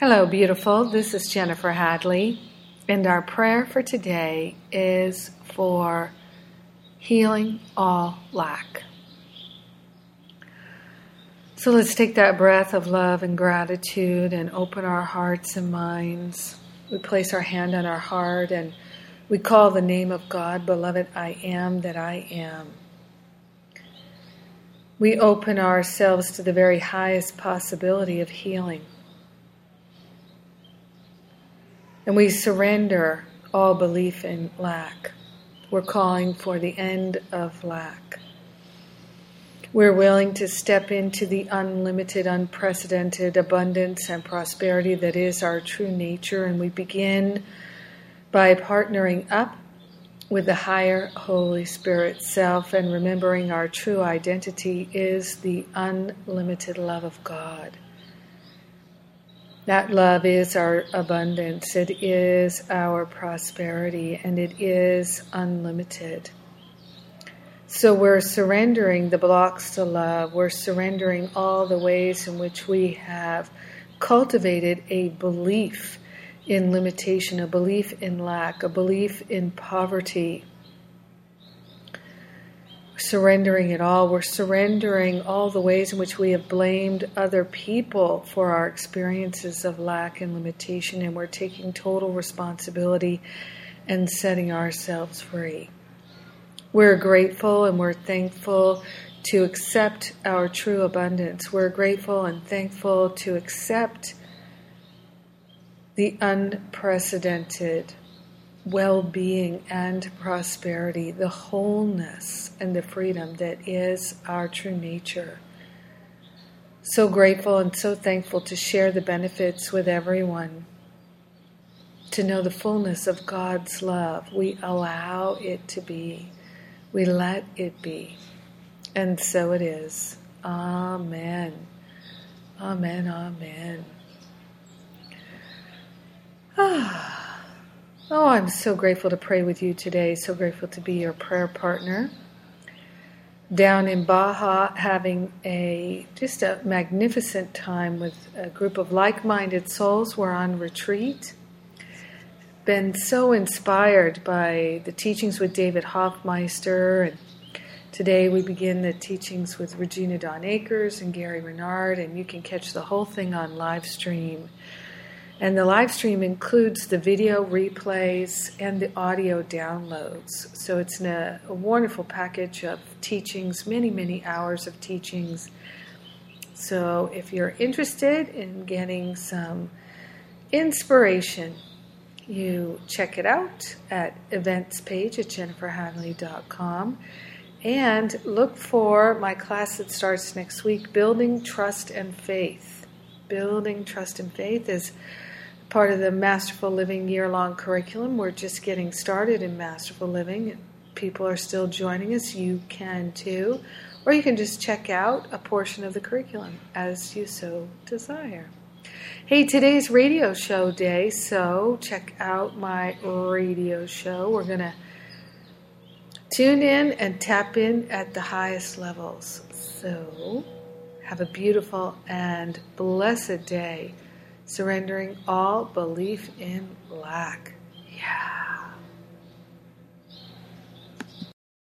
Hello, beautiful. This is Jennifer Hadley, and our prayer for today is for healing all lack. So let's take that breath of love and gratitude and open our hearts and minds. We place our hand on our heart and we call the name of God, Beloved, I am that I am. We open ourselves to the very highest possibility of healing. And we surrender all belief in lack. We're calling for the end of lack. We're willing to step into the unlimited, unprecedented abundance and prosperity that is our true nature. And we begin by partnering up with the higher Holy Spirit self and remembering our true identity is the unlimited love of God. That love is our abundance, it is our prosperity, and it is unlimited. So we're surrendering the blocks to love, we're surrendering all the ways in which we have cultivated a belief in limitation, a belief in lack, a belief in poverty. Surrendering it all. We're surrendering all the ways in which we have blamed other people for our experiences of lack and limitation, and we're taking total responsibility and setting ourselves free. We're grateful and we're thankful to accept our true abundance. We're grateful and thankful to accept the unprecedented well-being and prosperity, the wholeness and the freedom that is our true nature. So grateful and so thankful to share the benefits with everyone, to know the fullness of God's love. We allow it to be. We let it be. And so it is. Amen. Amen, amen. Oh, I'm so grateful to pray with you today, so grateful to be your prayer partner. Down in Baja, having just a magnificent time with a group of like-minded souls. We're on retreat. Been so inspired by the teachings with David Hoffmeister, and today we begin the teachings with Regina Dawn Akers and Gary Renard, and you can catch the whole thing on live stream. And the live stream includes the video replays and the audio downloads. So it's a wonderful package of teachings, many, many hours of teachings. So if you're interested in getting some inspiration, you check it out at events page at jenniferhadley.com. And look for my class that starts next week, Building Trust and Faith. Building Trust and Faith is part of the Masterful Living year-long curriculum. We're just getting started in Masterful Living. People are still joining us. You can too. Or you can just check out a portion of the curriculum as you so desire. Hey, today's radio show day, so check out my radio show. We're going to tune in and tap in at the highest levels. So have a beautiful and blessed day. Surrendering all belief in lack. Yeah.